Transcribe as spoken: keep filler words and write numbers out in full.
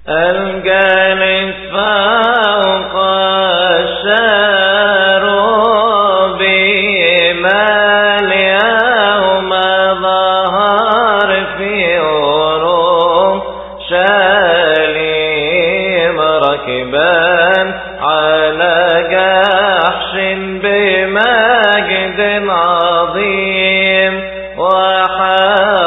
الجالس فوق الشروب ما اليوم ظهر في أورشليم راكبا على جحش بمجد عظيم وحا